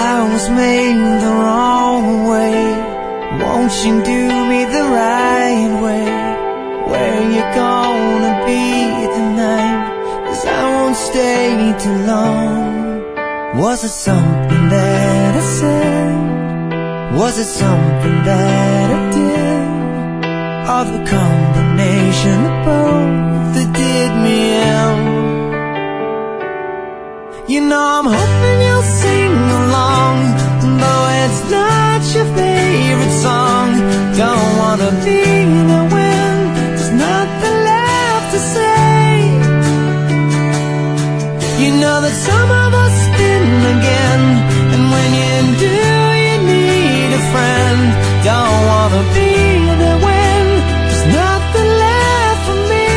I was made the wrong way. Won't you do me the right way? Where you gonna be tonight? 'Cause I won't stay too long. Was it something that I said? Was it something that I did? Or the combination of both that did me in? You know I'm hoping you'll sing along, though it's not your favorite song. Don't wanna be there when there's nothing left to say. You know that some of us spin again, and when you do, you need a friend. Don't wanna be there when there's nothing left for me.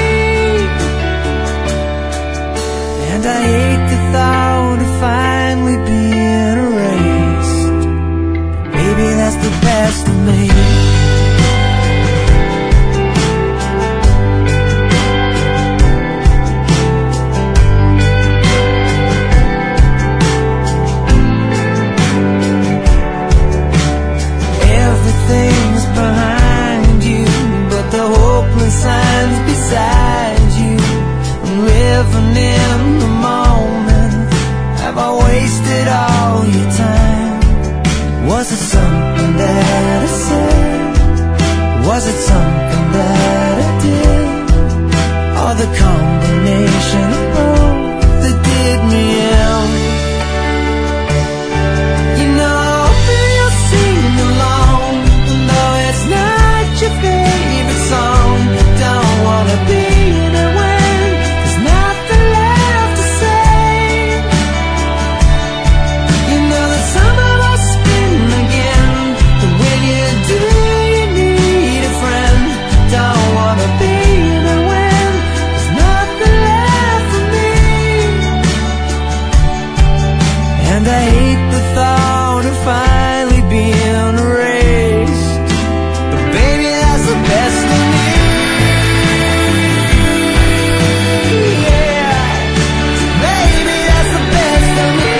And I hate the thought of finally being erased. Maybe that's the best of me. Everything's behind you, but the hopeless signs beside you. I'm living in the moment. Have I wasted all your time? Was it something that I said? Was it something that I did? Or the combination of both that did me in? You know you'll sing along, though it's not your favorite song. Don't wanna be there when there's nothing left to say. You know that some of us spin again, but when you do, you need a friend. Don't wanna be there when there's nothing left for me. And I hate the thought of finally being erased, but baby, that's the best of me. Yeah, baby, that's the best of me.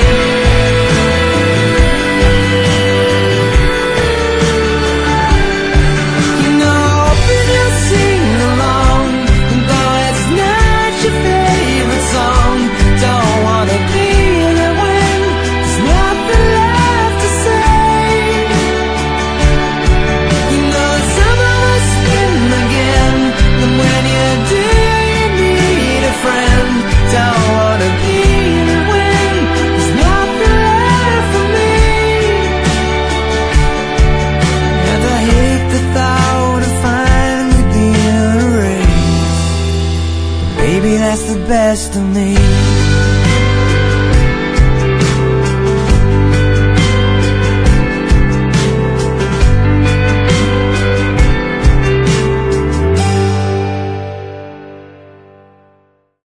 You know, hoping you'll sing along, though it's not your favorite song. Don't wanna be there when there's nothing left to say. You know some of us spin again, and when you do, you need a friend. Don't wanna be there when there's nothing left for me. And I hate the thought of finally being erased. Baby, that's the best of me.